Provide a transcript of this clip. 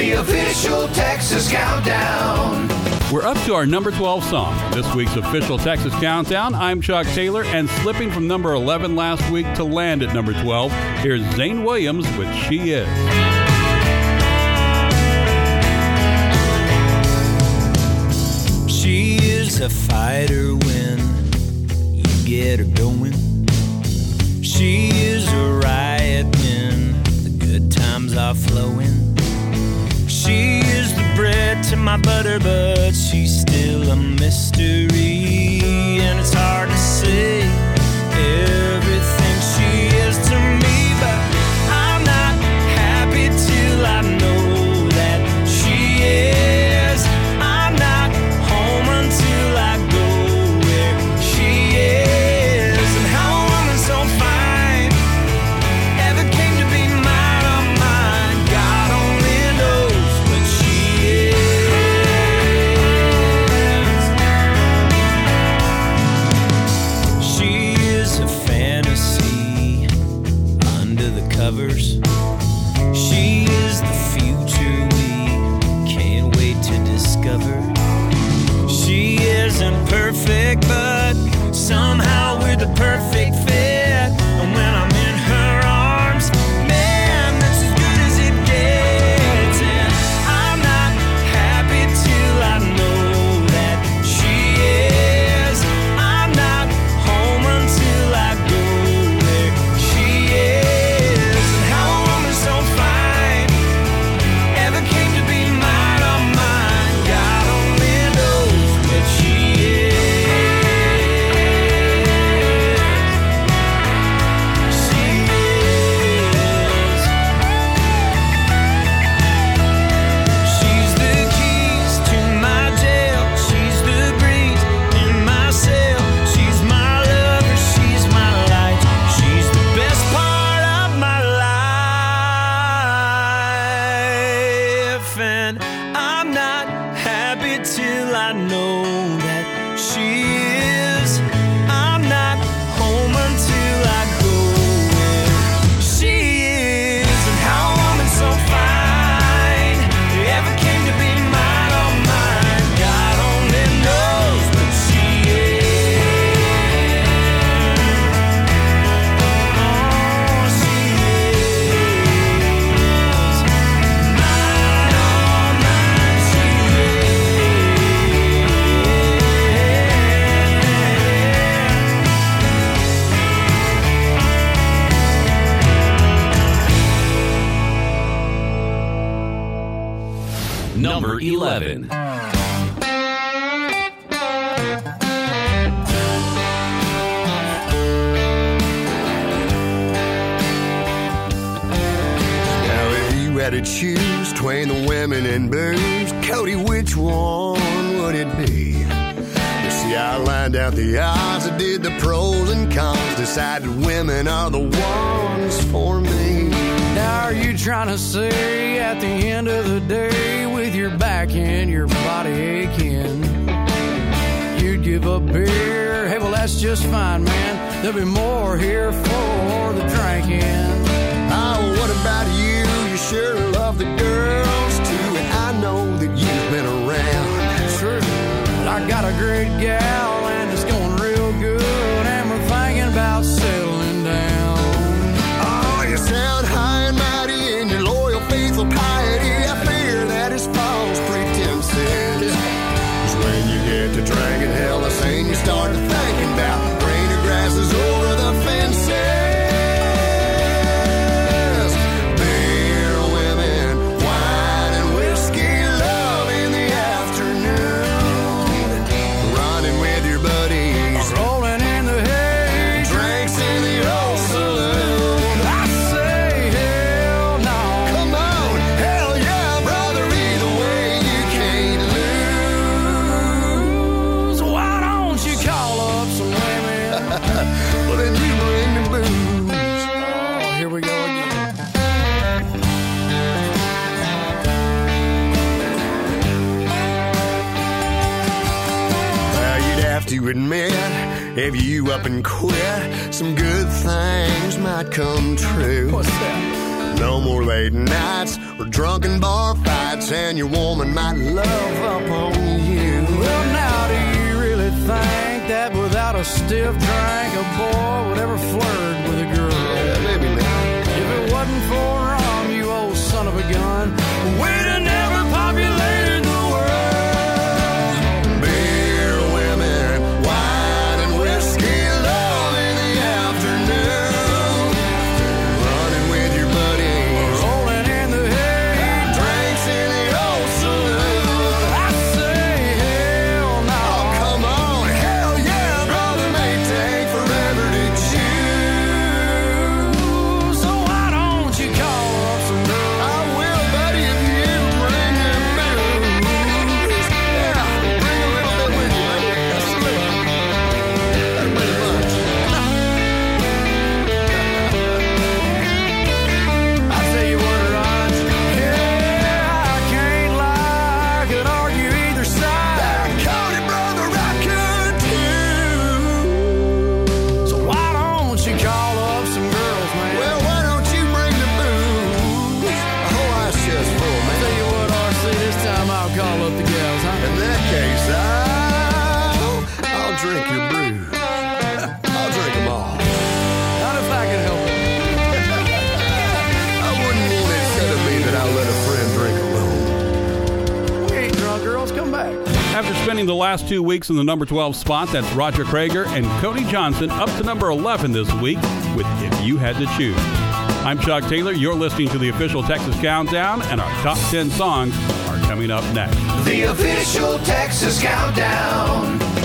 the official Texas Countdown. We're up to our number 12 song. This week's official Texas Countdown. I'm Chuck Taylor, and slipping from number 11 last week to land at number 12, here's Zane Williams with She Is. She is a fighter when you get her going. She is a riot when the good times are flowing. She is the bread to my butter, but she's still a mystery. And it's hard to say everything she is to me, but I'm not happy till I know that she is. I'm not home until I go where she is. And how a woman so fine ever came to be mine, oh mine, God only knows what she is. She is a fantasy under the covers. She is the future we can't wait to discover. She isn't perfect, but somehow we're the perfect fit. And when I'm in her arms, man, that's as good as it gets. And I'm not happy till I know that she is. I'm not home until I go where she is. And how a woman so fine ever came to be mine, oh mine, God only knows what she is. She is. She's the keys to my jail. She's the breeze in my sail. She's my lover. She's my light. She's the best part of my life. And I'm not happy till I know that she is. I'm not home until I go where she is. And how a woman so fine ever came to be mine, oh mine, God only knows what she is. Oh, she is mine, oh mine, she Number 11. Now if you had to choose between the women and booze, Cody, which one would it be? You see, I lined out the odds, I did the pros and cons, decided women are the ones for me. Now are you trying to say at the end of the day, with your back and your body aching, you'd give up beer? Hey, well, that's just fine, man. There'll be more here for the drinking. Oh, what about you? You sure love the girls too, and I know that you've been around. Sure, but I got a great gal and it's going real good, and we're thinking about settling down. Oh, you sound high and mighty in your loyal, faithful piety. I fear that is false pretenses. 'Cause when you get to drinking, hell, I seen you start to thinking about greener grasses over the fences. Beer, women, wine, and whiskey, love in the afternoon. Running with your buddies, Rolling in the hay, drinks in the old saloon. I say hell no. Come on, hell yeah, brother, either way you can't lose. Why don't you call up some women? Well, then you bring the booze. Oh, here we go again. Well, you'd have to admit, if you up and quit, some good things might come true. What's that? No more late nights or drunken bar fights, and your woman might love up on you. Well, now do you really think that without a stiff drink, a boy would ever flirt with a girl? Yeah, maybe not. If it wasn't for rum, you old son of a gun, we'd have never populated the world. Beer, women, wine, and whiskey, love in the afternoon. Running with your buddies, Rolling in the hay, drinks in the old saloon. I say hell no. Oh, come on, hell yeah, brother, may take forever to choose. So why don't you call up some girls? I will, buddy, if you bring them booze. Yeah, bring a little bit with you, buddy. That's a little. That'll be much. I tell you what, Raj, yeah, I can't lie, I could argue either side. Cody, brother, I could too. So why don't you call up some girls, man? Well, why don't you bring the booze? A whole ice chest full, Tell man. you what, RC, this time I'll call up the gals, huh? In that case, I'll drink your brews. I'll drink them all. Not if I can help it. I wouldn't want it said of me that I'll let a friend drink alone. We ain't drunk girls, come back. After spending the last 2 weeks in the number 12 spot, that's Roger Krager and Cody Johnson up to number 11 this week with If You Had to Choose. I'm Chuck Taylor. You're listening to the official Texas Countdown, and our top 10 songs are coming up next. The official Texas Countdown.